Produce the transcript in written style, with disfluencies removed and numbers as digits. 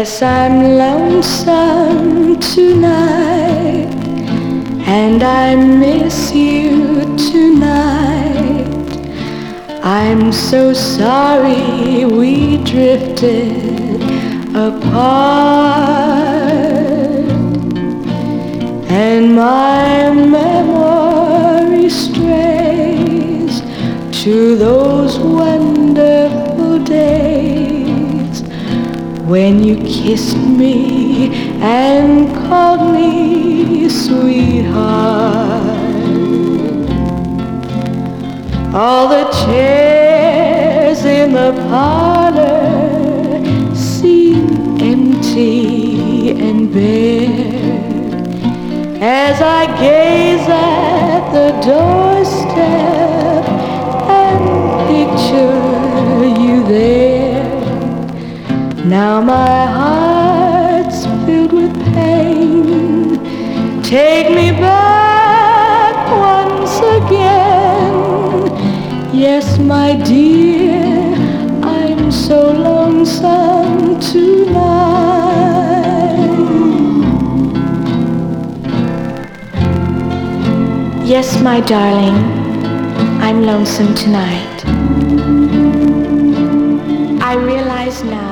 Yes, I'm lonesome tonight, and I miss you tonight. I'm so sorry we drifted apart, and my memory strays to those wonderful days when you kissed me and called me sweetheart. All the chairs in the parlor seem empty and bare as I gaze at the doorstep and picture you there. Now my heart's filled with pain. Take me back once again. Yes, my dear, I'm so lonesome tonight. Yes, my darling, I'm lonesome tonight. I realize now